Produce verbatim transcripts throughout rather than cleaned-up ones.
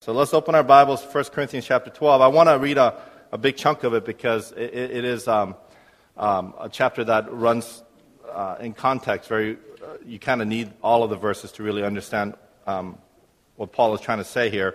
So let's open our Bibles, First Corinthians chapter twelve. I want to read a, a big chunk of it because it, it is um, um, a chapter that runs uh, in context. Very, uh, you kind of need all of the verses to really understand um, what Paul is trying to say here.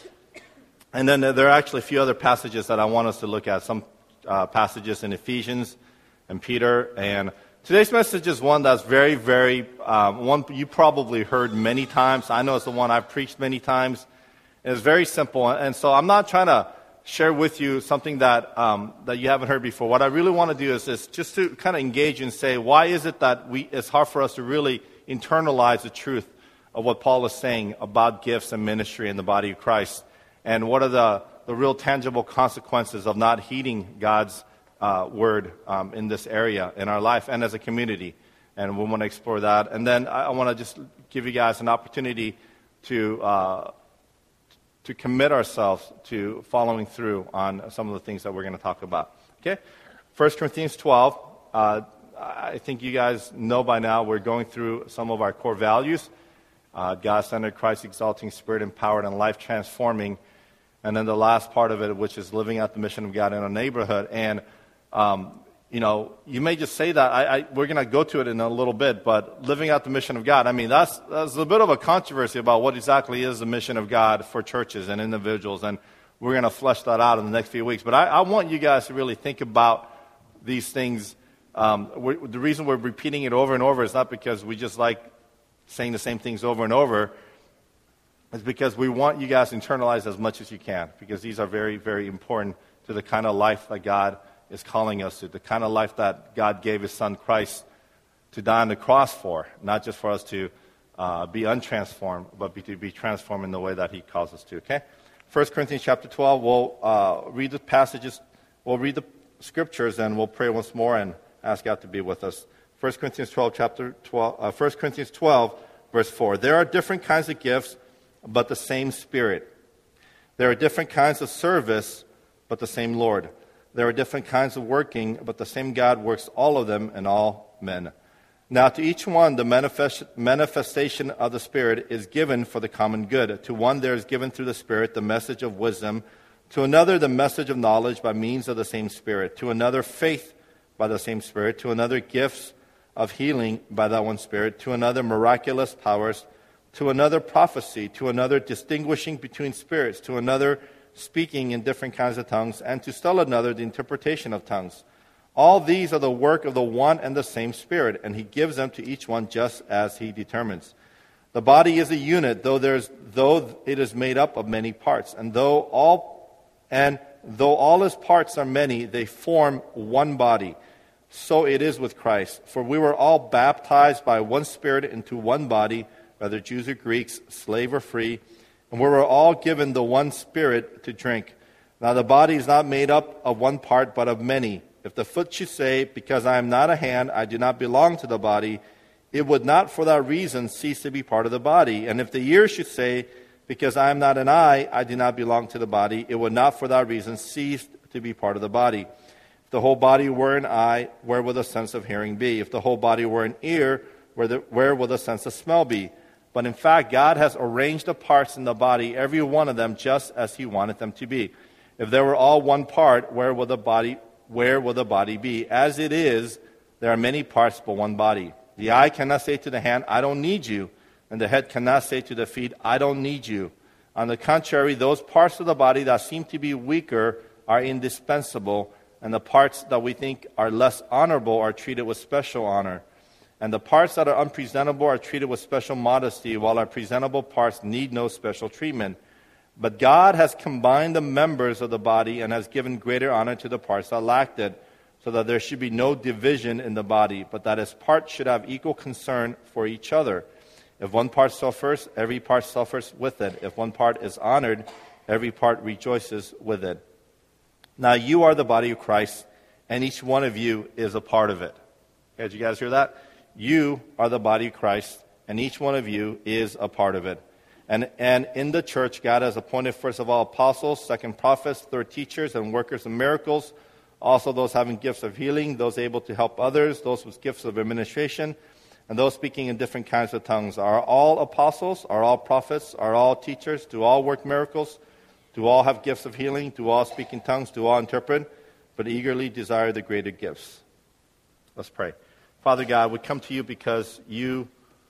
And then there are actually a few other passages that I want us to look at. Some uh, passages in Ephesians and Peter. And today's message is one that's very, very, um, one you probably heard many times. I know it's the one I've preached many times. It's very simple, and so I'm not trying to share with you something that um, that you haven't heard before. What I really want to do is, is just to kind of engage and say, why is it that we it's hard for us to really internalize the truth of what Paul is saying about gifts and ministry in the body of Christ, and what are the, the real tangible consequences of not heeding God's uh, word um, in this area in our life and as a community. And we want to explore that. And then I, I want to just give you guys an opportunity to uh, to commit ourselves to following through on some of the things that we're going to talk about. Okay? First Corinthians twelve. Uh, I think you guys know by now we're going through some of our core values. Uh, God-centered, Christ-exalting, Spirit-empowered, and life-transforming. And then the last part of it, which is living out the mission of God in our neighborhood. And, um, you know, you may just say that. I, I, we're going to go to it in a little bit, but living out the mission of God, I mean, that's, that's a bit of a controversy about what exactly is the mission of God for churches and individuals, and we're going to flesh that out in the next few weeks. But I, I want you guys to really think about these things. Um, we're, the reason we're repeating it over and over is not because we just like saying the same things over and over. It's because we want you guys to internalize as much as you can, because these are very, very important to the kind of life that God is calling us to, the kind of life that God gave His Son Christ to die on the cross for, not just for us to uh, be untransformed, but be, to be transformed in the way that He calls us to, okay? First Corinthians chapter twelve, we'll uh, read the passages, we'll read the scriptures, and we'll pray once more and ask God to be with us. First Corinthians twelve, chapter twelve, uh, First Corinthians twelve, verse four. There are different kinds of gifts, but the same Spirit. There are different kinds of service, but the same Lord. There are different kinds of working, but the same God works all of them in all men. Now to each one the manifest, manifestation of the Spirit is given for the common good. To one there is given through the Spirit the message of wisdom, to another the message of knowledge by means of the same Spirit, to another faith by the same Spirit, to another gifts of healing by that one Spirit, to another miraculous powers, to another prophecy, to another distinguishing between spirits, to another speaking in different kinds of tongues, and to still another the interpretation of tongues. All these are the work of the one and the same Spirit, and He gives them to each one just as He determines. The body is a unit, though there's though it is made up of many parts, and though all and though all its parts are many, they form one body. So it is with Christ. For we were all baptized by one Spirit into one body, whether Jews or Greeks, slave or free, and we were all given the one Spirit to drink. Now the body is not made up of one part, but of many. If the foot should say, because I am not a hand, I do not belong to the body, it would not for that reason cease to be part of the body. And if the ear should say, because I am not an eye, I do not belong to the body, it would not for that reason cease to be part of the body. If the whole body were an eye, where would the sense of hearing be? If the whole body were an ear, where, the, where would the sense of smell be? But in fact, God has arranged the parts in the body, every one of them, just as He wanted them to be. If they were all one part, where will the body, where will the body be? As it is, there are many parts, but one body. The eye cannot say to the hand, I don't need you, and the head cannot say to the feet, I don't need you. On the contrary, those parts of the body that seem to be weaker are indispensable, and the parts that we think are less honorable are treated with special honor. And the parts that are unpresentable are treated with special modesty, while our presentable parts need no special treatment. But God has combined the members of the body and has given greater honor to the parts that lacked it, so that there should be no division in the body, but that its parts should have equal concern for each other. If one part suffers, every part suffers with it. If one part is honored, every part rejoices with it. Now you are the body of Christ, and each one of you is a part of it. Okay, did you guys hear that? You are the body of Christ, and each one of you is a part of it. And, and in the church, God has appointed first of all apostles, second prophets, third teachers and workers of miracles, also those having gifts of healing, those able to help others, those with gifts of administration, and those speaking in different kinds of tongues. Are all apostles? Are all prophets? Are all teachers? Do all work miracles? Do all have gifts of healing? Do all speak in tongues? Do all interpret? But eagerly desire the greater gifts. Let's pray. Father God, we come to you because you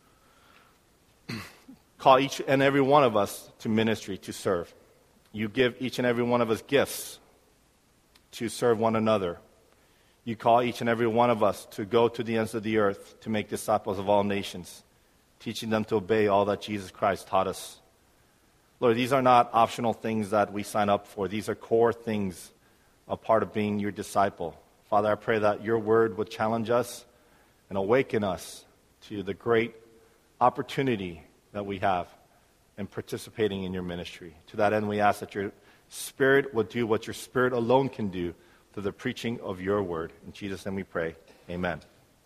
call each and every one of us to ministry, to serve. You give each and every one of us gifts to serve one another. You call each and every one of us to go to the ends of the earth to make disciples of all nations, teaching them to obey all that Jesus Christ taught us. Lord, these are not optional things that we sign up for. These are core things, a part of being your disciple. Father, I pray that your word would challenge us and awaken us to the great opportunity that we have in participating in your ministry. To that end, we ask that your Spirit would do what your Spirit alone can do through the preaching of your word. In Jesus' name we pray. Amen.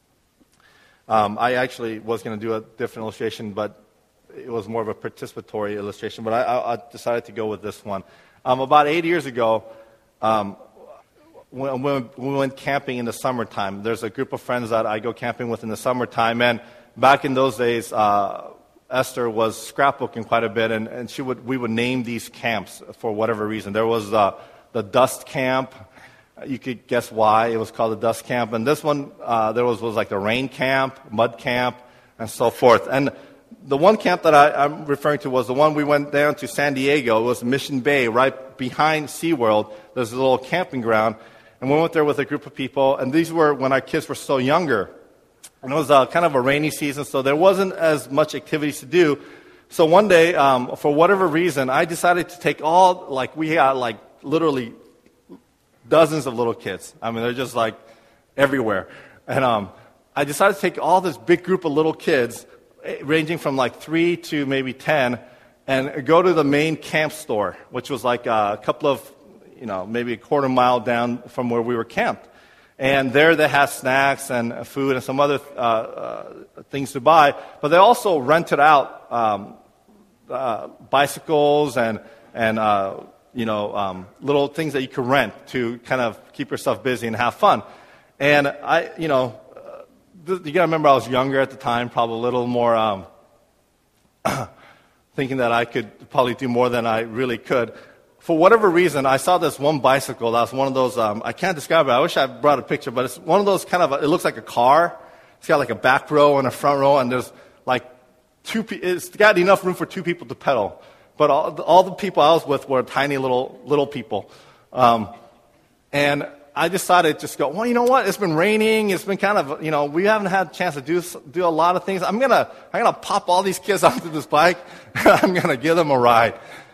Um, I actually was going to do a different illustration, but it was more of a participatory illustration. But I, I, I decided to go with this one. Um, about eight years ago, um, when, when we went camping in the summertime, there's a group of friends that I go camping with in the summertime. And back in those days, uh, Esther was scrapbooking quite a bit, and, and she would we would name these camps for whatever reason. There was uh, the dust camp. You could guess why it was called the dust camp. And this one, uh, there was, was like the rain camp, mud camp, and so forth. And the one camp that I, I'm referring to was the one we went down to San Diego. It was Mission Bay, right behind SeaWorld. There's a little camping ground. And we went there with a group of people. And these were when our kids were so younger. And it was uh, kind of a rainy season, so there wasn't as much activities to do. So one day, um, for whatever reason, I decided to take all, like, we had, like, literally dozens of little kids. I mean, they're just, like, everywhere. And um, I decided to take all this big group of little kids, ranging from, like, three to maybe ten, and go to the main camp store, which was, like, a couple of, you know, maybe a quarter mile down from where we were camped. And there they had snacks and food and some other uh, uh, things to buy. But they also rented out um, uh, bicycles and, and uh, you know, um, little things that you could rent to kind of keep yourself busy and have fun. And I, you know, uh, th- you got to remember I was younger at the time, probably a little more um, thinking that I could probably do more than I really could. For whatever reason, I saw this one bicycle that was one of those, um, I can't describe it. I wish I brought a picture, but it's one of those kind of, a, it looks like a car. It's got like a back row and a front row, and there's like two, pe- it's got enough room for two people to pedal. But all, all the people I was with were tiny little, little people. Um, and I decided to just go, well, you know what? It's been raining. It's been kind of, you know, we haven't had a chance to do, do a lot of things. I'm going to, I'm going to pop all these kids onto this bike. I'm going to give them a ride.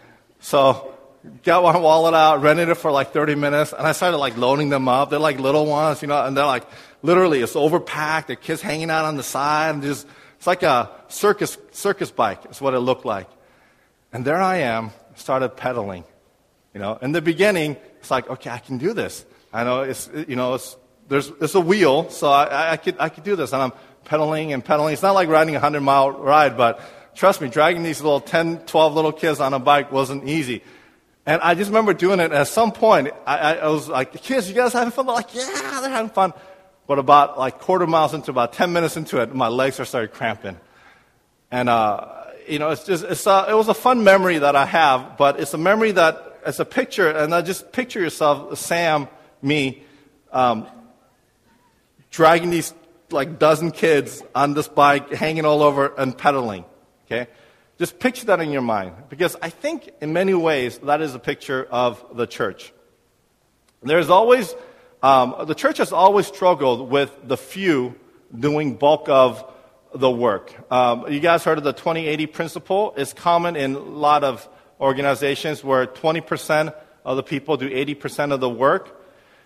So, got my wallet out, rented it for like thirty minutes, and I started like loading them up. They're like little ones, you know, and they're like, literally, it's overpacked. Their kids hanging out on the side, and just, it's like a circus circus bike is what it looked like. And there I am, started pedaling, you know. In the beginning, it's like, okay, I can do this. I know it's, you know, it's there's it's a wheel, so I, I could I could do this, and I'm pedaling and pedaling. It's not like riding a hundred mile ride, but trust me, dragging these little ten, twelve little kids on a bike wasn't easy. And I just remember doing it. At some point, I, I, I was like, kids, you guys having fun? They're like, yeah, they're having fun. But about like quarter miles into, about ten minutes into it, my legs are started cramping. And, uh, you know, it's just, it's a, it was a fun memory that I have, but it's a memory that, it's a picture, and I just picture yourself, Sam, me, um, dragging these like dozen kids on this bike, hanging all over and pedaling, okay? Just picture that in your mind, because I think in many ways that is a picture of the church. There's always, um, the church has always struggled with the few doing bulk of the work. Um, you guys heard of the twenty eighty principle? It's common in a lot of organizations where twenty percent of the people do eighty percent of the work.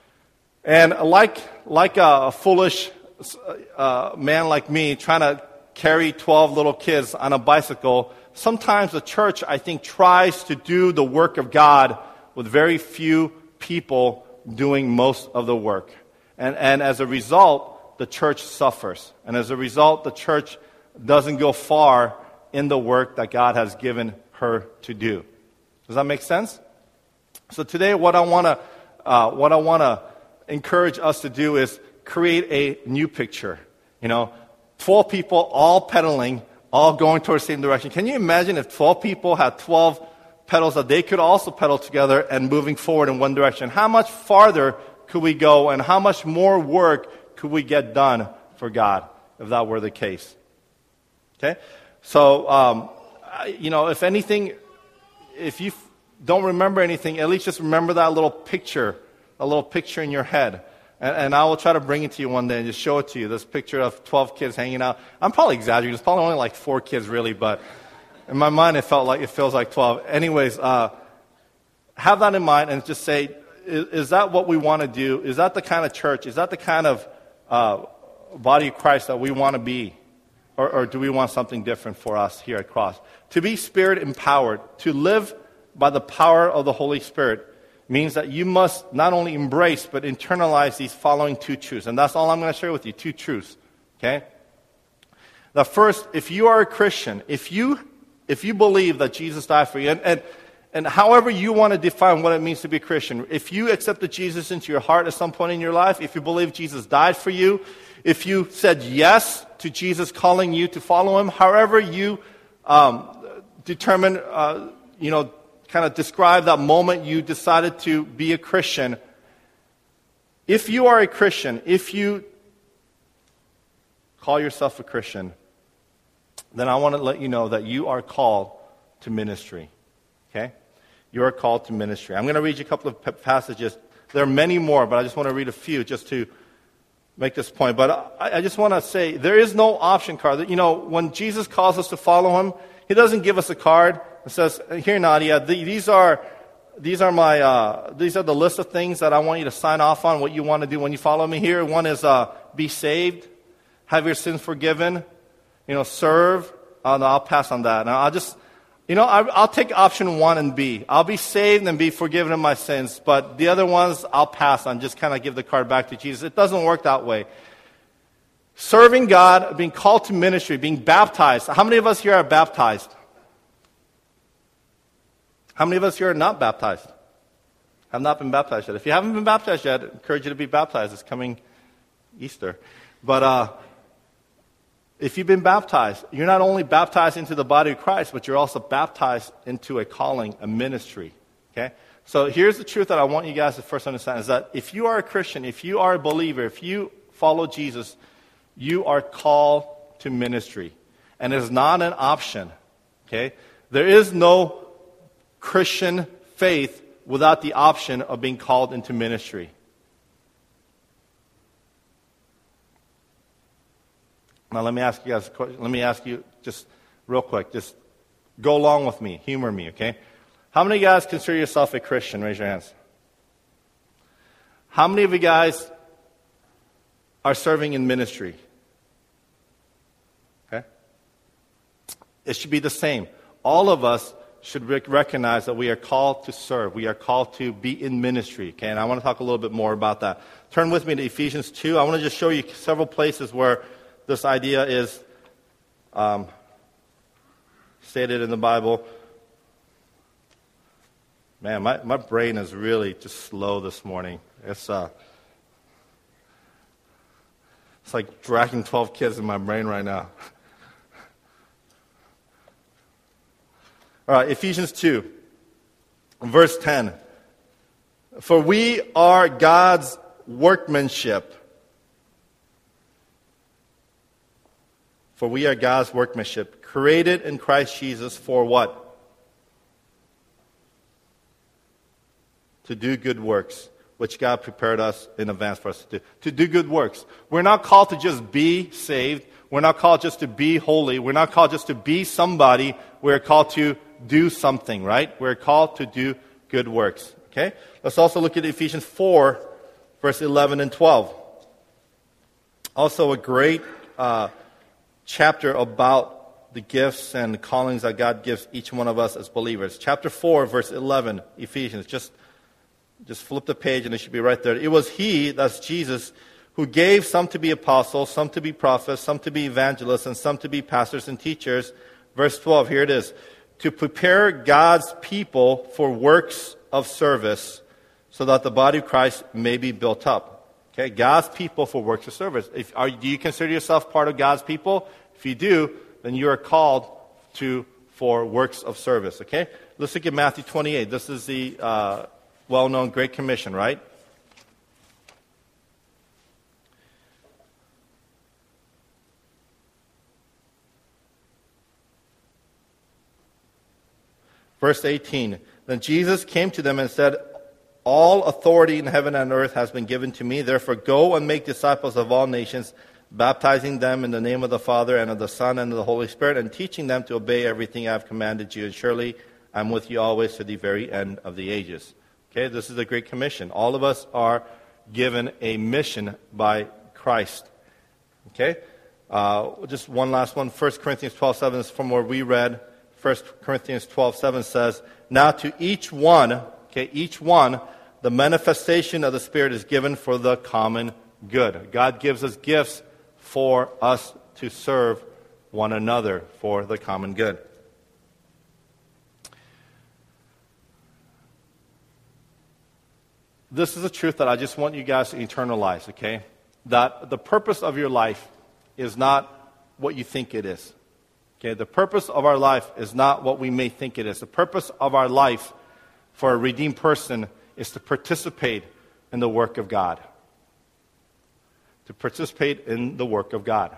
And like, like a foolish uh, man like me trying to carry twelve little kids on a bicycle, sometimes the church, I think, tries to do the work of God with very few people doing most of the work. And, and as a result, the church suffers. And as a result, the church doesn't go far in the work that God has given her to do. Does that make sense? So today, what I want to uh, what I want to encourage us to do is create a new picture. You know, twelve people all pedaling, all going towards the same direction. Can you imagine if twelve people had twelve pedals that they could also pedal together and moving forward in one direction? How much farther could we go, and how much more work could we get done for God if that were the case? Okay? So, um, you know, if anything, if you don't remember anything, at least just remember that little picture, a little picture in your head. And, and I will try to bring it to you one day and just show it to you, this picture of twelve kids hanging out. I'm probably exaggerating. It's probably only like four kids really, but in my mind it felt like it feels like twelve. Anyways, uh, have that in mind and just say, is, is that what we want to do? Is that the kind of church? Is that the kind of uh, body of Christ that we want to be? Or, or do we want something different for us here at Cross? To be Spirit empowered, to live by the power of the Holy Spirit, means that you must not only embrace but internalize these following two truths. And that's all I'm going to share with you, two truths. Okay? The first, if you are a Christian, if you if you believe that Jesus died for you, and, and, and however you want to define what it means to be a Christian, if you accepted Jesus into your heart at some point in your life, if you believe Jesus died for you, if you said yes to Jesus calling you to follow him, however you um, determine, uh, you know, kind of describe that moment you decided to be a Christian. If you are a Christian, if you call yourself a Christian, then I want to let you know that you are called to ministry. Okay? You are called to ministry. I'm going to read you a couple of passages. There are many more, but I just want to read a few just to make this point. But I, I just want to say there is no option card. You know, when Jesus calls us to follow him, he doesn't give us a card. It says, "Here, Nadia, the, these are these are my uh, these are the list of things that I want you to sign off on. What you want to do when you follow me here. One is uh, be saved, have your sins forgiven, you know, serve." Uh, no, I'll pass on that. Now I'll just, you know, I, I'll take option one and B. I'll be saved and be forgiven of my sins. But the other ones, I'll pass on. Just kind of give the card back to Jesus. It doesn't work that way. Serving God, being called to ministry, being baptized. How many of us here are baptized? How many of us here are not baptized? Have not been baptized yet. If you haven't been baptized yet, I encourage you to be baptized. It's coming Easter. But uh, if you've been baptized, you're not only baptized into the body of Christ, but you're also baptized into a calling, a ministry. Okay? So here's the truth that I want you guys to first understand, is that if you are a Christian, if you are a believer, if you follow Jesus, you are called to ministry. And it's not an option. Okay? There is no Christian faith without the option of being called into ministry. Now let me ask you guys a question. Let me ask you just real quick. Just go along with me. Humor me, okay? How many of you guys consider yourself a Christian? Raise your hands. How many of you guys are serving in ministry? Okay? It should be the same. All of us should rec- recognize that we are called to serve. We are called to be in ministry. Okay, and I want to talk a little bit more about that. Turn with me to Ephesians two. I want to just show you several places where this idea is um, stated in the Bible. Man, my, my brain is really just slow this morning. It's uh, it's like dragging twelve kids in my brain right now. All right, Ephesians two, verse ten. For we are God's workmanship. For we are God's workmanship, created in Christ Jesus for what? To do good works, which God prepared us in advance for us to do. To do good works. We're not called to just be saved. We're not called just to be holy. We're not called just to be somebody. We're called to do something, right? We're called to do good works. Okay? Let's also look at Ephesians four, verse eleven and twelve. Also a great uh, chapter about the gifts and callings that God gives each one of us as believers. Chapter four, verse eleven, Ephesians. Just, just flip the page and it should be right there. It was He, that's Jesus, who gave some to be apostles, some to be prophets, some to be evangelists, and some to be pastors and teachers. Verse twelve, here it is. To prepare God's people for works of service so that the body of Christ may be built up. Okay, God's people for works of service. If, are, do you consider yourself part of God's people? If you do, then you are called to for works of service. Okay, let's look at Matthew twenty-eight. This is the uh, well-known Great Commission, right? Verse eighteen. Then Jesus came to them and said, all authority in heaven and earth has been given to me. Therefore, go and make disciples of all nations, baptizing them in the name of the Father and of the Son and of the Holy Spirit, and teaching them to obey everything I have commanded you. And surely I'm with you always to the very end of the ages. Okay, this is the Great Commission. All of us are given a mission by Christ. Okay, uh, just one last one. First Corinthians twelve seven is from where we read. First Corinthians twelve seven says, now to each one, okay, each one, the manifestation of the Spirit is given for the common good. God gives us gifts for us to serve one another for the common good. This is a truth that I just want you guys to internalize, okay? That the purpose of your life is not what you think it is. Okay, the purpose of our life is not what we may think it is. The purpose of our life for a redeemed person is to participate in the work of God. To participate in the work of God.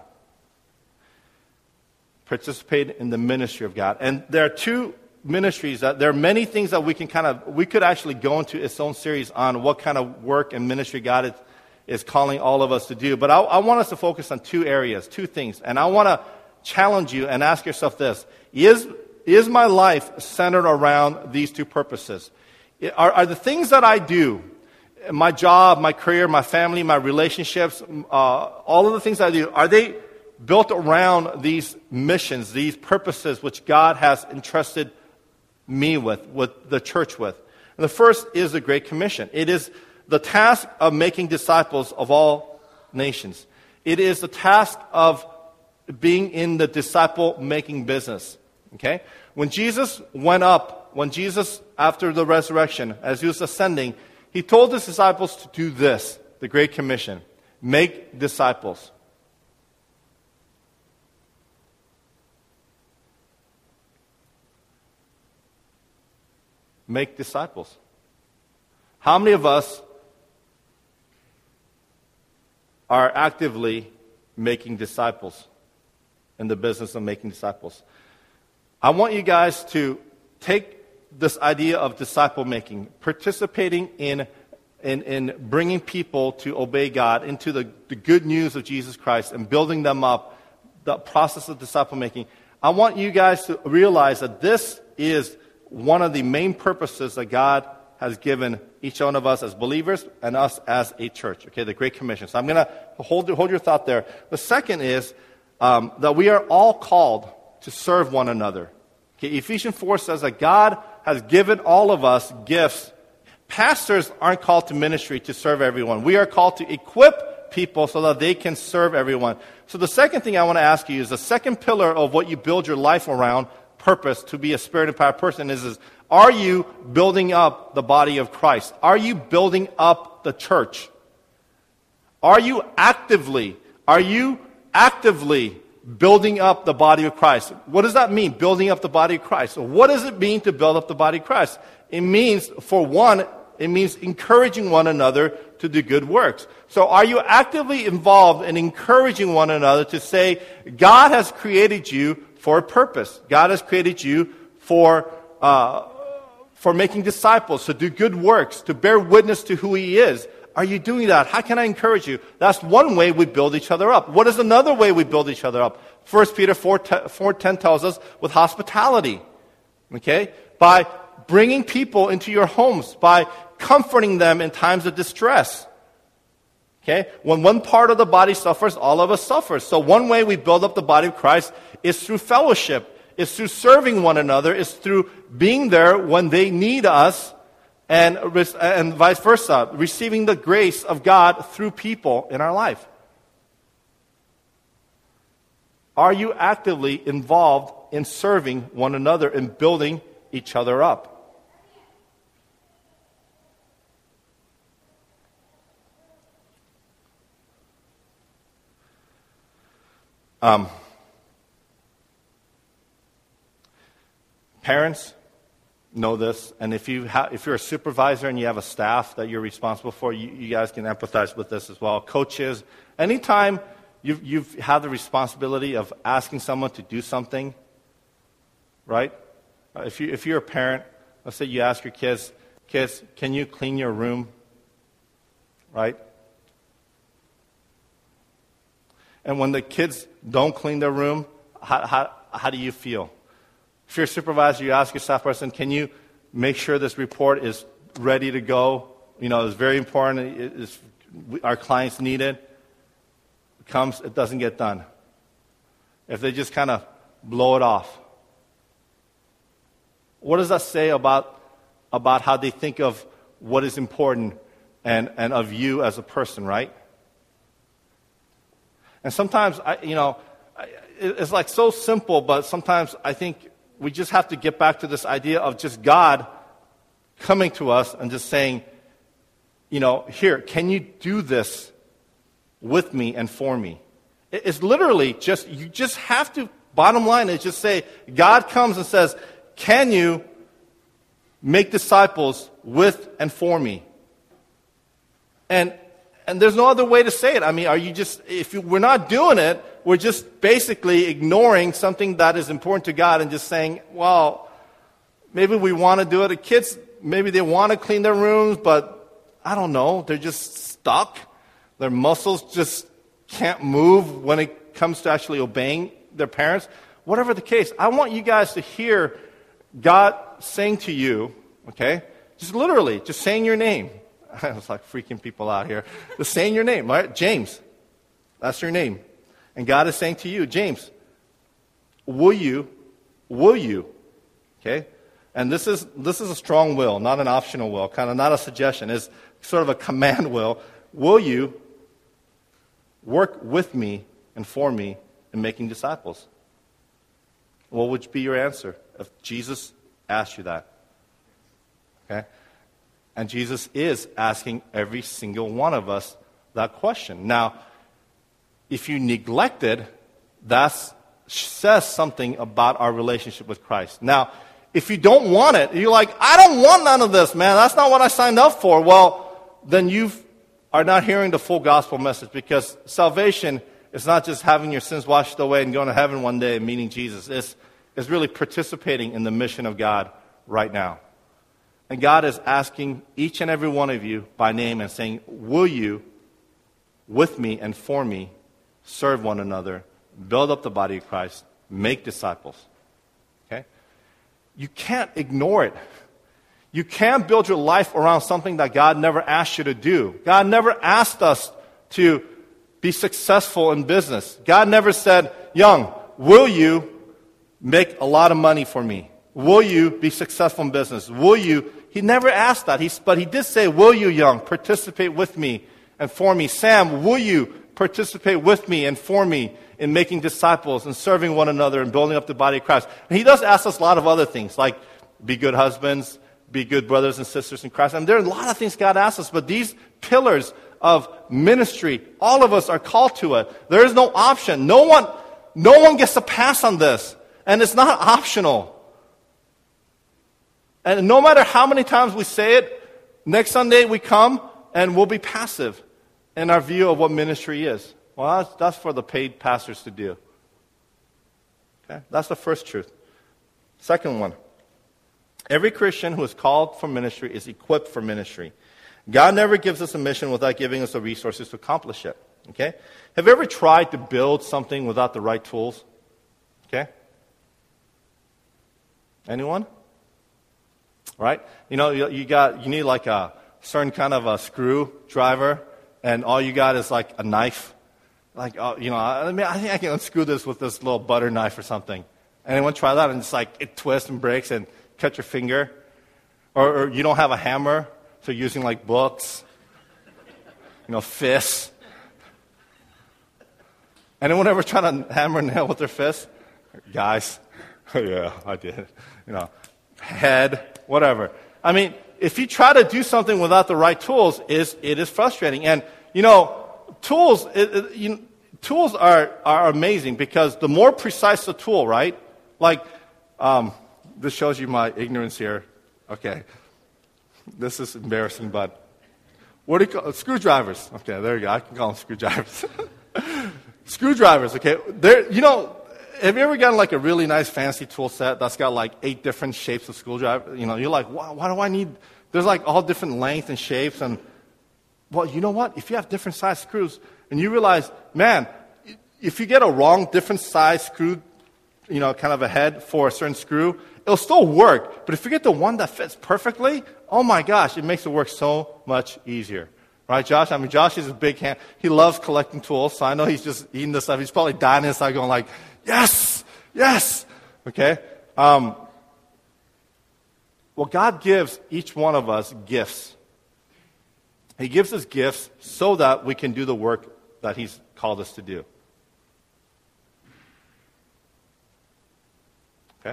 Participate in the ministry of God. And there are two ministries that there are many things that we can kind of, we could actually go into its own series on what kind of work and ministry God is, is calling all of us to do. But I, I want us to focus on two areas, two things. And I want to challenge you and ask yourself this. Is, is my life centered around these two purposes? Are, are the things that I do, my job, my career, my family, my relationships, uh, all of the things I do, are they built around these missions, these purposes which God has entrusted me with, with the church with? And the first is the Great Commission. It is the task of making disciples of all nations. It is the task of being in the disciple-making business, okay? When Jesus went up, when Jesus, after the resurrection, as he was ascending, he told his disciples to do this, the Great Commission, make disciples. Make disciples. How many of us are actively making disciples? In the business of making disciples. I want you guys to take this idea of disciple making, participating in, in, in bringing people to obey God into the, the good news of Jesus Christ and building them up, the process of disciple making. I want you guys to realize that this is one of the main purposes that God has given each one of us as believers and us as a church. Okay, the Great Commission. So I'm going to hold, hold your thought there. The second is Um, that we are all called to serve one another. Okay, Ephesians four says that God has given all of us gifts. Pastors aren't called to ministry to serve everyone. We are called to equip people so that they can serve everyone. So the second thing I want to ask you is the second pillar of what you build your life around, purpose, to be a spirit-empowered person, is, is are you building up the body of Christ? Are you building up the church? Are you actively, are you actively building up the body of Christ? What does that mean, building up the body of Christ? So what does it mean to build up the body of Christ? It means, for one, it means encouraging one another to do good works. So are you actively involved in encouraging one another to say, God has created you for a purpose. God has created you for, uh, for making disciples, to do good works, to bear witness to who He is. Are you doing that? How can I encourage you? That's one way we build each other up. What is another way we build each other up? First Peter four ten tells us with hospitality. Okay? By bringing people into your homes, by comforting them in times of distress. Okay? When one part of the body suffers, all of us suffer. So one way we build up the body of Christ is through fellowship, is through serving one another, is through being there when they need us, and, and vice versa, receiving the grace of God through people in our life. Are you actively involved in serving one another and building each other up? Um, parents know this, and if you ha- if you're a supervisor and you have a staff that you're responsible for, you, you guys can empathize with this as well. Coaches, anytime you've, you've had the responsibility of asking someone to do something, right? Uh, if you if you're a parent, let's say you ask your kids, kids, can you clean your room? Right? And when the kids don't clean their room, how, how, how do you feel? If you're a supervisor, you ask your staff person, can you make sure this report is ready to go? You know, it's very important. It, it's, our clients need it. It comes, it doesn't get done. If they just kind of blow it off. What does that say about, about how they think of what is important and, and of you as a person, right? And sometimes, I, you know, it's like so simple, but sometimes I think we just have to get back to this idea of just God coming to us and just saying, you know, here, can you do this with me and for me? It's literally just, you just have to, bottom line is just say, God comes and says, can you make disciples with and for me? And and there's no other way to say it. I mean, are you just, if you, we're not doing it, we're just basically ignoring something that is important to God and just saying, well, maybe we want to do it. The kids, maybe they want to clean their rooms, but I don't know, they're just stuck. Their muscles just can't move when it comes to actually obeying their parents. Whatever the case, I want you guys to hear God saying to you, okay, just literally, just saying your name. It's like freaking people out here. Just saying your name, right? James, that's your name. And God is saying to you, James, will you, will you, okay? And this is this is a strong will, not an optional will, kind of not a suggestion. It's sort of a command will. Will you work with me and for me in making disciples? What would be your answer if Jesus asked you that? Okay? And Jesus is asking every single one of us that question. Now, if you neglect it, that says something about our relationship with Christ. Now, if you don't want it, you're like, I don't want none of this, man. That's not what I signed up for. Well, then you are not hearing the full gospel message, because salvation is not just having your sins washed away and going to heaven one day and meeting Jesus. It's, it's really participating in the mission of God right now. And God is asking each and every one of you by name and saying, will you, with me and for me, serve one another, build up the body of Christ, make disciples? Okay? You can't ignore it. You can't build your life around something that God never asked you to do. God never asked us to be successful in business. God never said, Young, will you make a lot of money for me? Will you be successful in business? Will you? He never asked that. He, but he did say, will you, Young, participate with me and for me? Sam, will you participate with me and for me in making disciples and serving one another and building up the body of Christ? And he does ask us a lot of other things, like be good husbands, be good brothers and sisters in Christ. I mean, there are a lot of things God asks us, but these pillars of ministry, all of us are called to it. There is no option. No one, no one gets a pass on this. And it's not optional. And no matter how many times we say it, next Sunday we come and we'll be passive in our view of what ministry is. Well, that's, that's for the paid pastors to do. Okay? That's the first truth. Second one. Every Christian who is called for ministry is equipped for ministry. God never gives us a mission without giving us the resources to accomplish it. Okay? Have you ever tried to build something without the right tools? Okay? Anyone? Right? You know, you, you got, you need like a certain kind of a screwdriver, and all you got is like a knife. Like, oh, you know, I mean, I think I can unscrew this with this little butter knife or something. Anyone try that? And it's like, it twists and breaks and cut your finger. Or, or you don't have a hammer, so you're using like books, you know, fists. Anyone ever try to hammer a nail with their fist? Guys, yeah, I did. You know, head, whatever. I mean, if you try to do something without the right tools, is it is frustrating. And, you know, tools, it, it, you, tools are, are amazing because the more precise the tool, right? Like, um, this shows you my ignorance here. Okay. This is embarrassing, but what do you call screwdrivers? Okay, there you go. I can call them screwdrivers. Screwdrivers, okay. They're, you know, have you ever gotten like a really nice fancy tool set that's got like eight different shapes of screwdriver? You know, you're like, why, why do I need, there's like all different lengths and shapes. And, well, you know what? If you have different size screws and you realize, man, if you get a wrong, different size screw, you know, kind of a head for a certain screw, it'll still work. But if you get the one that fits perfectly, oh my gosh, it makes it work so much easier. Right, Josh? I mean, Josh is a big hand. He loves collecting tools, so I know he's just eating this stuff. He's probably dying inside going like, yes, yes. Okay? Um, well, God gives each one of us gifts. He gives us gifts so that we can do the work that He's called us to do. Okay?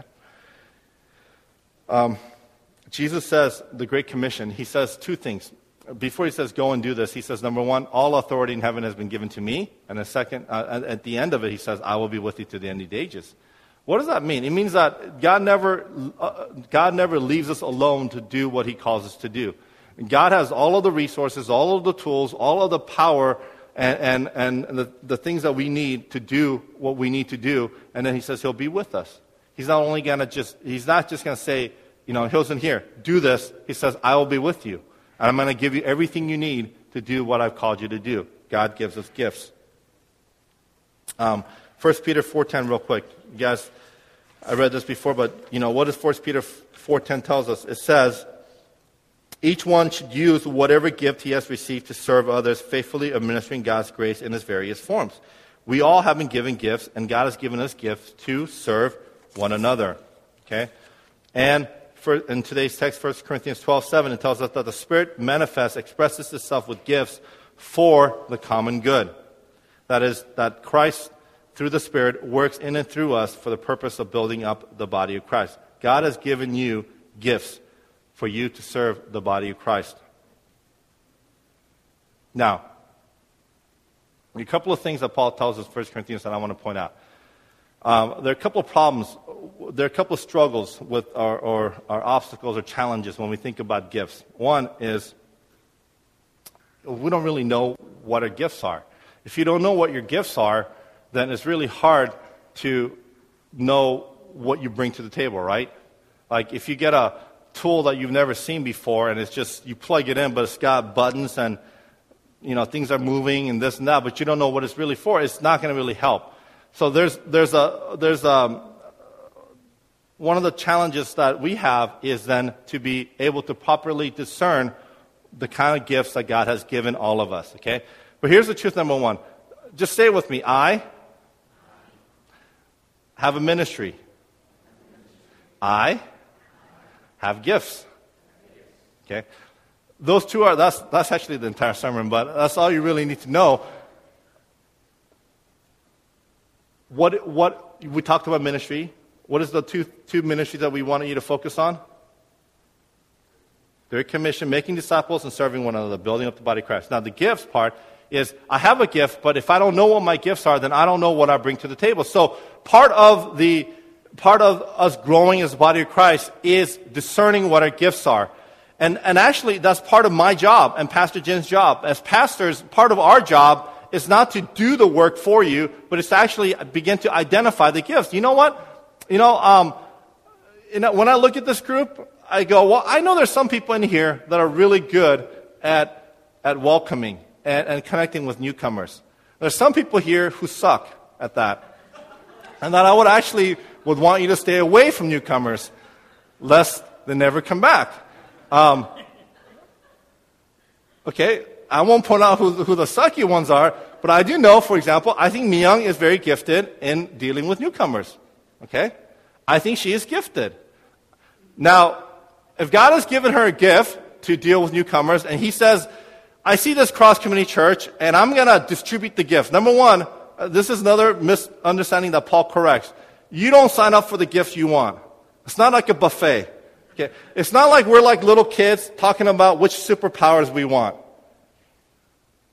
Um, Jesus says, the Great Commission, He says two things. Before He says, go and do this, He says, number one, all authority in heaven has been given to me. And the second, uh, at the end of it, He says, I will be with you to the end of the ages. What does that mean? It means that God never, uh, God never leaves us alone to do what He calls us to do. God has all of the resources, all of the tools, all of the power, and, and, and the, the things that we need to do what we need to do. And then He says He'll be with us. He's not only going to just, He's not just going to say, you know, He'll in here, do this. He says, I will be with you. And I'm going to give you everything you need to do what I've called you to do. God gives us gifts. Um, First Peter four ten, real quick. You guys, I read this before, but, you know, what does First Peter four ten tells us? It says, each one should use whatever gift he has received to serve others, faithfully administering God's grace in its various forms. We all have been given gifts, and God has given us gifts to serve one another. Okay? And for, in today's text, First Corinthians twelve seven, it tells us that the Spirit manifests, expresses itself with gifts for the common good. That is, that Christ, through the Spirit, works in and through us for the purpose of building up the body of Christ. God has given you gifts for you to serve the body of Christ. Now, a couple of things that Paul tells us in First Corinthians that I want to point out. Um, there are a couple of problems, there are a couple of struggles with our, or our obstacles or challenges when we think about gifts. One is we don't really know what our gifts are. If you don't know what your gifts are, then it's really hard to know what you bring to the table, right? Like if you get a tool that you've never seen before and it's just, you plug it in, but it's got buttons and, you know, things are moving and this and that, but you don't know what it's really for, it's not going to really help. So there's there's a there's a one of the challenges that we have is then to be able to properly discern the kind of gifts that God has given all of us. Okay, but here's the truth. Number one, just say it with me. I have a ministry. I have gifts. Okay, those two are that's that's actually the entire sermon, but that's all you really need to know. What what we talked about ministry. What is the two two ministries that we wanted you to focus on? The Great Commission, making disciples and serving one another, building up the body of Christ. Now the gifts part is I have a gift, but if I don't know what my gifts are, then I don't know what I bring to the table. So part of the part of us growing as the body of Christ is discerning what our gifts are. And and actually that's part of my job and Pastor Jen's job. As pastors, part of our job is not to do the work for you, but it's to actually begin to identify the gifts. You know what? You know, um, you know, when I look at this group, I go, well, I know there's some people in here that are really good at at welcoming and, and connecting with newcomers. There's some people here who suck at that. And that I would actually would want you to stay away from newcomers, lest they never come back. Um, okay? I won't point out who, who the sucky ones are, but I do know, for example, I think Myung is very gifted in dealing with newcomers. Okay? I think she is gifted. Now, if God has given her a gift to deal with newcomers, and He says, I see this cross-community church, and I'm going to distribute the gifts. Number one, uh, this is another misunderstanding that Paul corrects. You don't sign up for the gifts you want. It's not like a buffet. Okay? It's not like we're like little kids talking about which superpowers we want.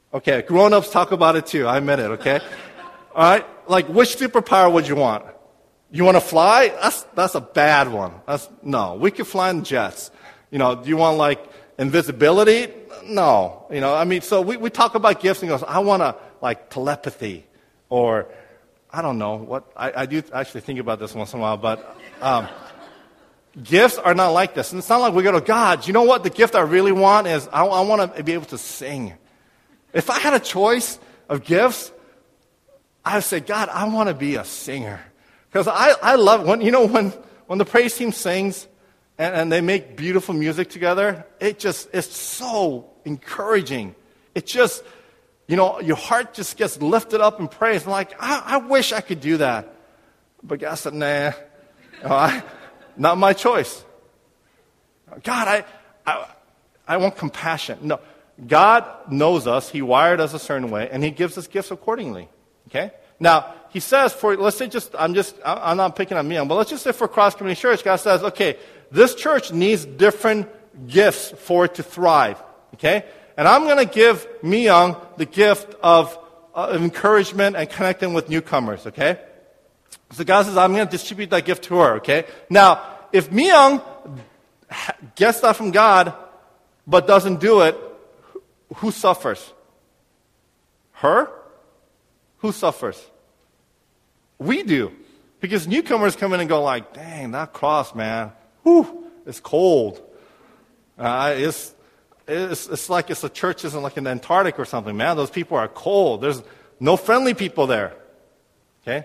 Okay, grown-ups talk about it too. I admit it, okay? All right? Like, which superpower would you want? You want to fly? That's that's a bad one. That's no. We could fly in jets. You know, do you want like invisibility? No. You know, I mean, so we, we talk about gifts and goes, I want to like telepathy, or I don't know what. I, I do actually think about this once in a while, but um, gifts are not like this. And it's not like we go to God. You know what? The gift I really want is I, I want to be able to sing. If I had a choice of gifts, I would say, God, I want to be a singer. Because I, I love, when you know, when, when the praise team sings and, and they make beautiful music together, it just is so encouraging. It just, you know, your heart just gets lifted up in praise. I'm like, I, I wish I could do that. But God said, nah, no, I, not my choice. God, I, I, I want compassion. No, God knows us. He wired us a certain way, and He gives us gifts accordingly. Okay? Now, He says for, let's say just, I'm just, I'm not picking on me, but let's just say for Cross Community Church, God says, okay, this church needs different gifts for it to thrive. Okay? And I'm going to give Mi-young the gift of, uh, of encouragement and connecting with newcomers. Okay? So God says, I'm going to distribute that gift to her. Okay? Now, if Mi-young gets that from God, but doesn't do it, who suffers? Her? Who suffers? We do. Because newcomers come in and go like, dang, that cross, man, whew, it's cold. Uh, it's, it's, it's like it's a church isn't like in the Antarctic or something, man. Those people are cold. There's no friendly people there. Okay?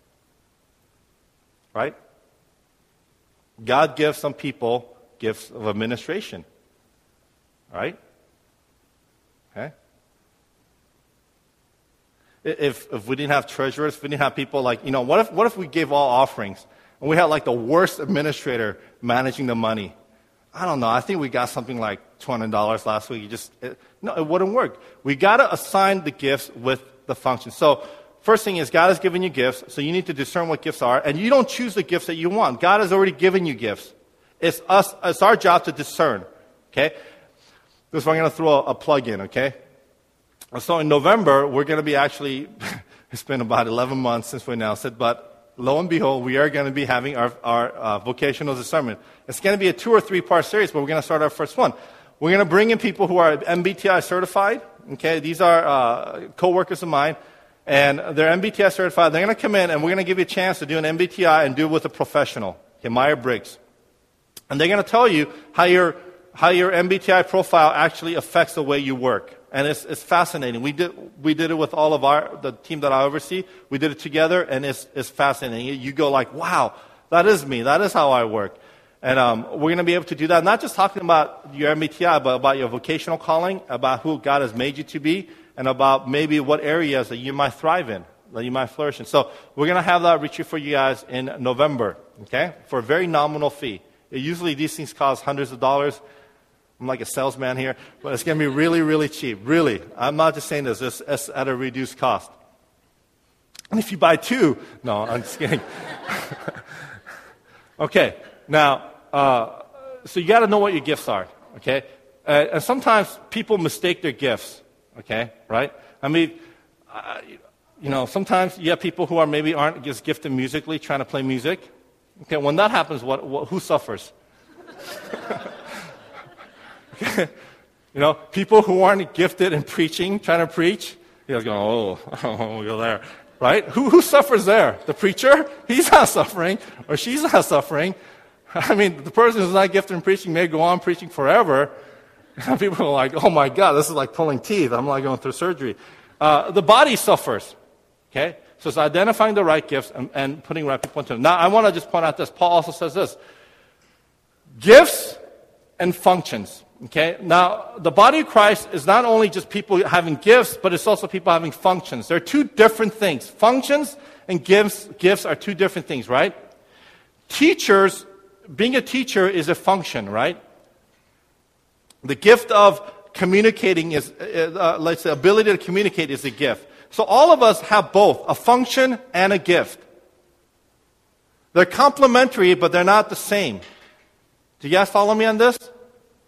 Right? God gives some people gifts of administration. Right? Okay? If if we didn't have treasurers, if we didn't have people like, you know, what if what if we gave all offerings and we had like the worst administrator managing the money? I don't know. I think we got something like two hundred dollars last week. You just it, no, it wouldn't work. We got to assign the gifts with the function. So first thing is God has given you gifts, so you need to discern what gifts are, and you don't choose the gifts that you want. God has already given you gifts. It's us. It's our job to discern. Okay. This is where I'm going to throw a, a plug in. Okay. So in November, we're going to be actually, it's been about eleven months since we announced it, but lo and behold, we are going to be having our, our uh, vocational discernment. It's going to be a two or three part series, but we're going to start our first one. We're going to bring in people who are M B T I certified. Okay, these are uh, co-workers of mine, and they're M B T I certified. They're going to come in, and we're going to give you a chance to do an M B T I and do it with a professional, okay, Myers-Briggs. And they're going to tell you how your, how your M B T I profile actually affects the way you work. And it's, it's fascinating. We did, we did it with all of our, the team that I oversee. We did it together, and it's, it's fascinating. You go like, wow, that is me. That is how I work. And um, we're going to be able to do that, not just talking about your M B T I, but about your vocational calling, about who God has made you to be, and about maybe what areas that you might thrive in, that you might flourish in. So we're going to have that retreat for you guys in November, okay, for a very nominal fee. It, usually these things cost hundreds of dollars. I'm like a salesman here, but it's going to be really, really cheap. Really. I'm not just saying this. It's, it's at a reduced cost. And if you buy two, no, I'm just kidding. Okay. Now, uh, so you got to know what your gifts are, okay? Uh, and sometimes people mistake their gifts, okay, right? I mean, uh, you know, sometimes you have people who are maybe aren't just gifted musically, trying to play music. Okay, when that happens, what, what who suffers? You know, people who aren't gifted in preaching, trying to preach, you guys going, oh, I don't want to go there, right? Who who suffers there? The preacher? He's not suffering, or she's not suffering. I mean, the person who's not gifted in preaching may go on preaching forever. People are like, oh my God, this is like pulling teeth. I'm like going through surgery. Uh, the body suffers, okay? So it's identifying the right gifts and, and putting the right people into them. Now, I want to just point out this. Paul also says this. Gifts and functions. Okay, now the body of Christ is not only just people having gifts, but it's also people having functions. They're two different things. Functions and gifts, gifts are two different things, right? Teachers, being a teacher is a function, right? The gift of communicating is, uh, let's say, ability to communicate is a gift. So all of us have both, a function and a gift. They're complementary, but they're not the same. Do you guys follow me on this?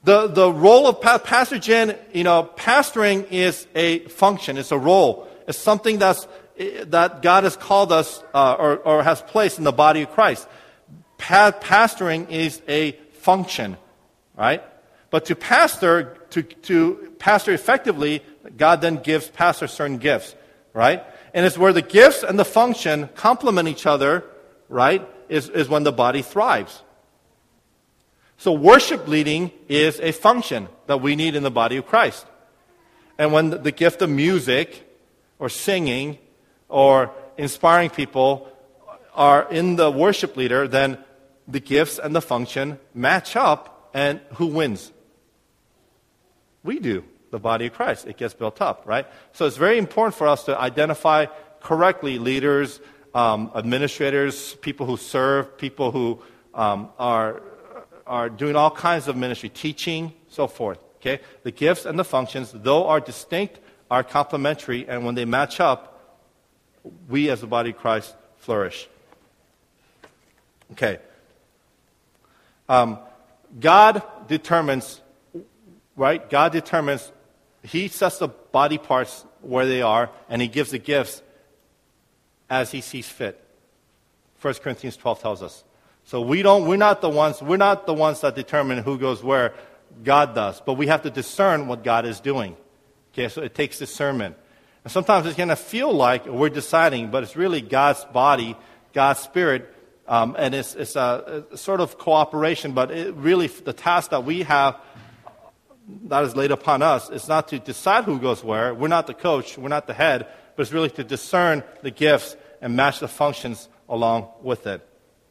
The, the role of pa- Pastor Jen, you know, pastoring is a function. It's a role. It's something that's, that God has called us uh, or, or has placed in the body of Christ. Pa- pastoring is a function, right? But to pastor, to, to pastor effectively, God then gives pastors certain gifts, right? And it's where the gifts and the function complement each other, right, is, is when the body thrives. So worship leading is a function that we need in the body of Christ. And when the, the gift of music or singing or inspiring people are in the worship leader, then the gifts and the function match up, and who wins? We do, the body of Christ. It gets built up, right? So it's very important for us to identify correctly leaders, um, administrators, people who serve, people who um, are are doing all kinds of ministry, teaching, so forth. Okay, the gifts and the functions, though are distinct, are complementary, and when they match up, we as the body of Christ flourish. Okay. Um, God determines, right? God determines, He sets the body parts where they are, and He gives the gifts as He sees fit. First Corinthians twelve tells us. So we don't, we're not the ones, we're not the ones that determine who goes where. God does. But we have to discern what God is doing. Okay, so it takes discernment. And sometimes it's going to feel like we're deciding, but it's really God's body, God's spirit, um, and it's, it's a, a sort of cooperation, but it really, the task that we have that is laid upon us is not to decide who goes where. We're not the coach, we're not the head, but it's really to discern the gifts and match the functions along with it.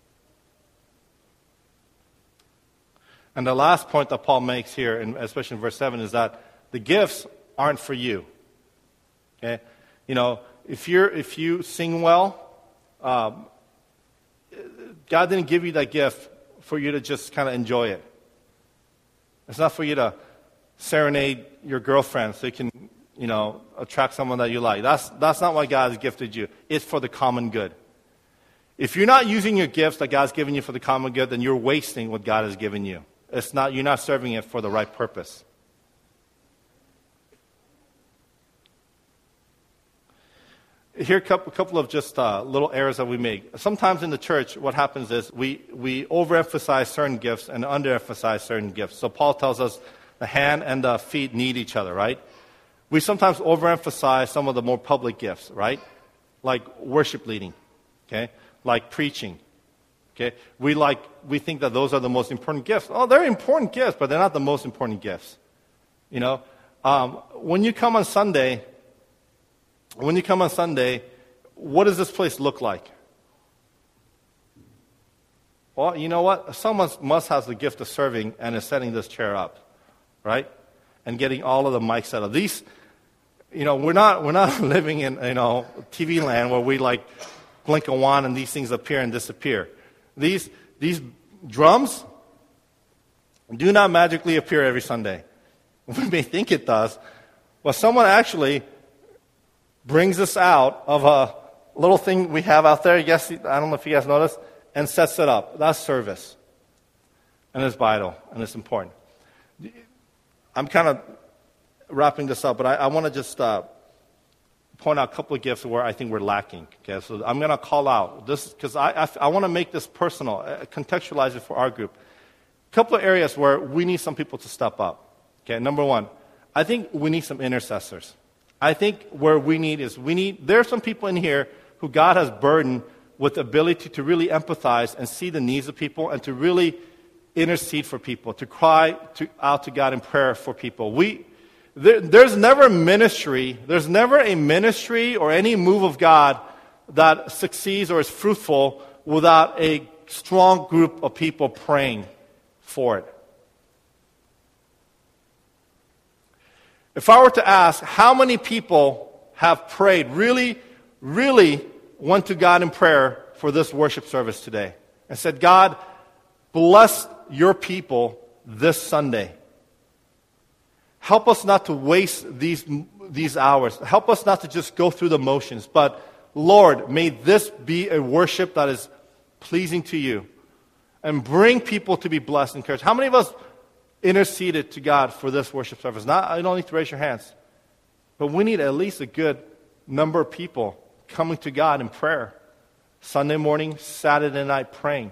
And the last point that Paul makes here, and especially in verse seven, is that the gifts aren't for you. Okay, you know, if you're if you sing well, um, God didn't give you that gift for you to just kind of enjoy it. It's not for you to serenade your girlfriend so you can, you know, attract someone that you like. That's that's not why God has gifted you. It's for the common good. If you're not using your gifts that God's given you for the common good, then you're wasting what God has given you. It's not, you're not serving it for the right purpose. Here are a couple, a couple of just uh, little errors that we make. Sometimes in the church, what happens is we, we overemphasize certain gifts and underemphasize certain gifts. So Paul tells us the hand and the feet need each other, right? We sometimes overemphasize some of the more public gifts, right? Like worship leading, okay? Like preaching. Okay, we like we think that those are the most important gifts. Oh, they're important gifts, but they're not the most important gifts. You know, um, when you come on Sunday, when you come on Sunday, what does this place look like? Well, you know what? Someone must have the gift of serving and is setting this chair up, right? And getting all of the mics set up. These, you know, we're not we're not living in you know T V land where we like blink a wand and these things appear and disappear. These these drums do not magically appear every Sunday. We may think it does, but someone actually brings us out of a little thing we have out there. Yes, I don't know if you guys noticed, and sets it up. That's service, and it's vital and it's important. I'm kind of wrapping this up, but I, I want to just uh, point out a couple of gifts where I think we're lacking. Okay, so I'm going to call out this because I, I, I want to make this personal, uh, contextualize it for our group. A couple of areas where we need some people to step up. Okay, number one, I think we need some intercessors. I think where we need is we need. There are some people in here who God has burdened with the ability to really empathize and see the needs of people and to really intercede for people, to cry to, out to God in prayer for people. We. There, there's never ministry, there's never a ministry or any move of God that succeeds or is fruitful without a strong group of people praying for it. If I were to ask how many people have prayed, really, really went to God in prayer for this worship service today and said, God, bless your people this Sunday. Help us not to waste these, these hours. Help us not to just go through the motions. But, Lord, may this be a worship that is pleasing to you. And bring people to be blessed and encouraged. How many of us interceded to God for this worship service. Not, you don't need to raise your hands. But we need at least a good number of people coming to God in prayer. Sunday morning, Saturday night praying.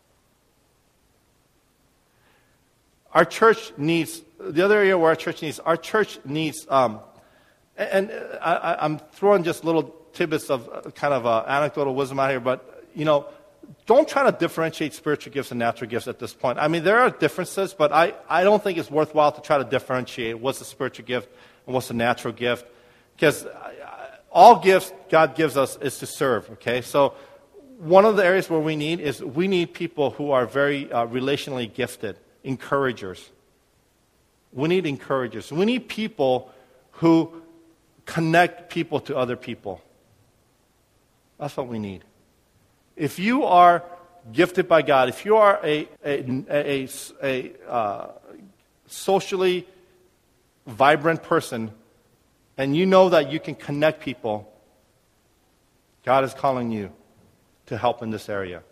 Our church needs, the other area where our church needs, our church needs, um, and I, I'm throwing just little tidbits of kind of uh, anecdotal wisdom out here, but, you know, don't try to differentiate spiritual gifts and natural gifts at this point. I mean, there are differences, but I, I don't think it's worthwhile to try to differentiate what's a spiritual gift and what's a natural gift. Because all gifts God gives us is to serve, okay? So one of the areas where we need is we need people who are very uh, relationally gifted, encouragers. We need encouragers. We need people who connect people to other people. That's what we need. If you are gifted by God, if you are a, a, a, a, a uh, socially vibrant person, and you know that you can connect people, God is calling you to help in this area.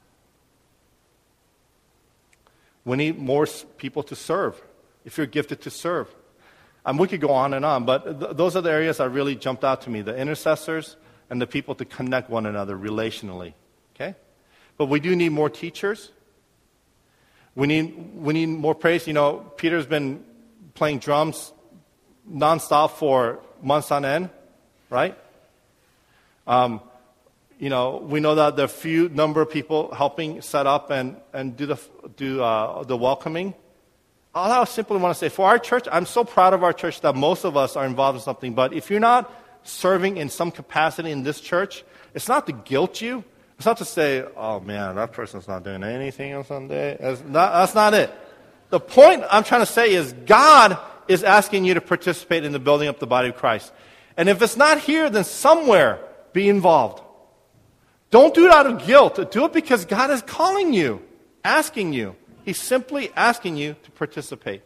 We need more people to serve, if you're gifted to serve. Um, we could go on and on, but th- those are the areas that really jumped out to me, the intercessors and the people to connect one another relationally. Okay? But we do need more teachers. We need we need more praise. You know, Peter's been playing drums nonstop for months on end, right? Um, you know, we know that there are few number of people helping set up and, and do the do uh, the welcoming. All I simply want to say, for our church, I'm so proud of our church that most of us are involved in something. But if you're not serving in some capacity in this church, it's not to guilt you. It's not to say, oh man, that person's not doing anything on Sunday. That's not, that's not it. The point I'm trying to say is God is asking you to participate in the building up the body of Christ. And if it's not here, then somewhere be involved. Don't do it out of guilt. Do it because God is calling you, asking you. He's simply asking you to participate.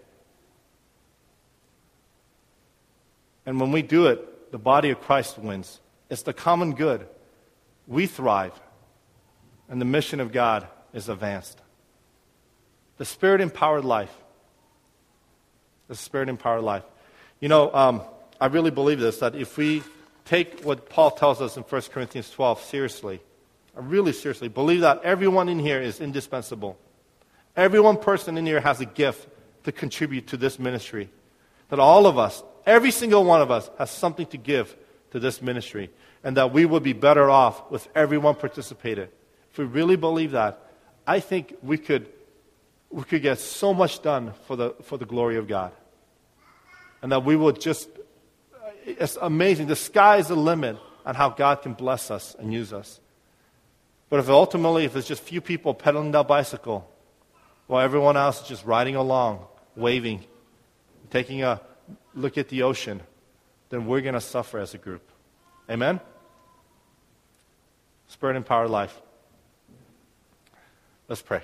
And when we do it, the body of Christ wins. It's the common good. We thrive. And the mission of God is advanced. The Spirit-empowered life. The Spirit-empowered life. You know, um, I really believe this, that if we take what Paul tells us in First Corinthians twelve seriously, I really seriously believe that everyone in here is indispensable. Every one person in here has a gift to contribute to this ministry. That all of us, every single one of us, has something to give to this ministry. And that we would be better off with everyone participated. If we really believe that, I think we could we could get so much done for the for the glory of God. And that we would just, it's amazing. The sky is the limit on how God can bless us and use us. But if ultimately, if it's just few people pedaling that bicycle, while everyone else is just riding along, waving, taking a look at the ocean, then we're going to suffer as a group. Amen? Spirit-empowered life. Let's pray.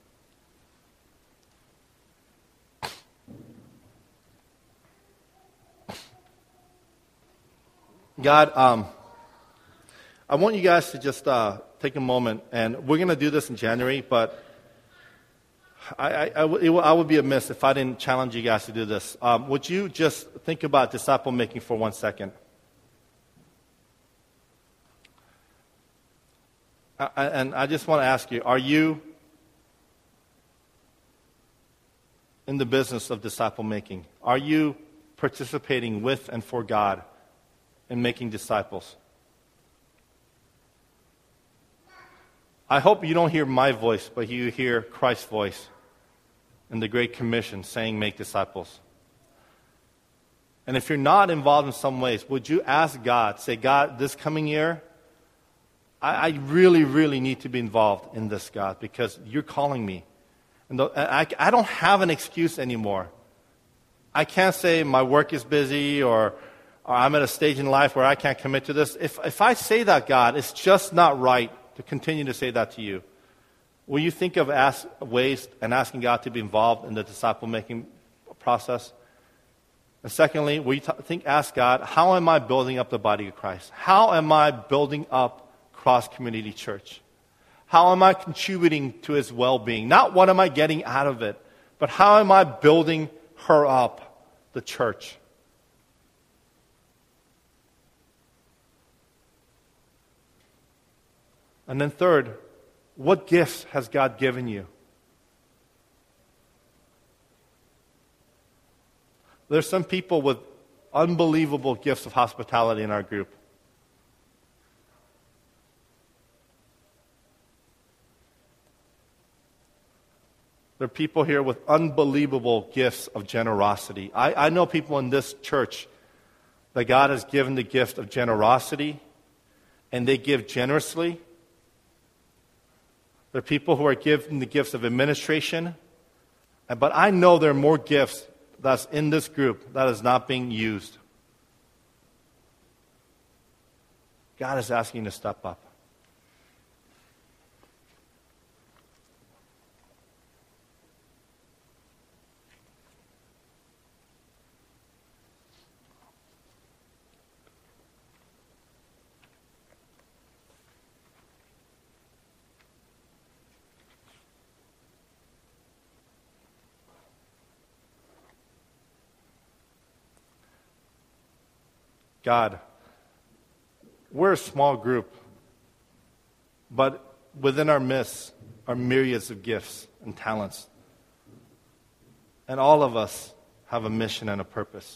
God, um, I want you guys to just uh, take a moment, and we're going to do this in January, but I, I, I, w- it w- I would be amiss if I didn't challenge you guys to do this. Um, would you just think about disciple making for one second? I, I, and I just want to ask you, are you in the business of disciple making? Are you participating with and for God in making disciples? I hope you don't hear my voice, but you hear Christ's voice in the Great Commission saying, make disciples. And if you're not involved in some ways, would you ask God, say, God, this coming year, I, I really, really need to be involved in this, God, because you're calling me. And the, I, I don't have an excuse anymore. I can't say my work is busy or, or I'm at a stage in life where I can't commit to this. If, if I say that, God, it's just not right to continue to say that to you. Will you think of ask, ways and asking God to be involved in the disciple-making process? And secondly, will you t- think, ask God, how am I building up the body of Christ? How am I building up Cross Community Church? How am I contributing to His well-being? Not what am I getting out of it, but how am I building her up, the church? And then third, what gifts has God given you? There's some people with unbelievable gifts of hospitality in our group. There are people here with unbelievable gifts of generosity. I, I know people in this church that God has given the gift of generosity, and they give generously. There are people who are given the gifts of administration, but I know there are more gifts that's in this group that is not being used. God is asking you to step up. God, we're a small group, but within our midst are myriads of gifts and talents. And all of us have a mission and a purpose.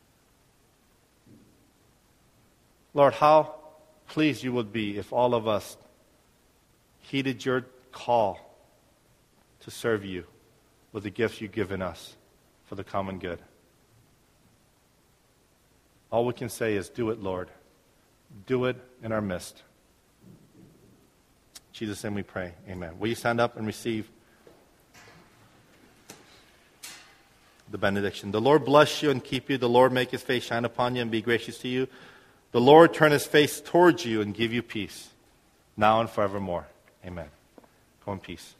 Lord, how pleased you would be if all of us heeded your call to serve you with the gifts you've given us for the common good. All we can say is, do it, Lord. Do it in our midst. In Jesus' name we pray. Amen. Will you stand up and receive the benediction? The Lord bless you and keep you. The Lord make his face shine upon you and be gracious to you. The Lord turn his face towards you and give you peace, now and forevermore. Amen. Go in peace.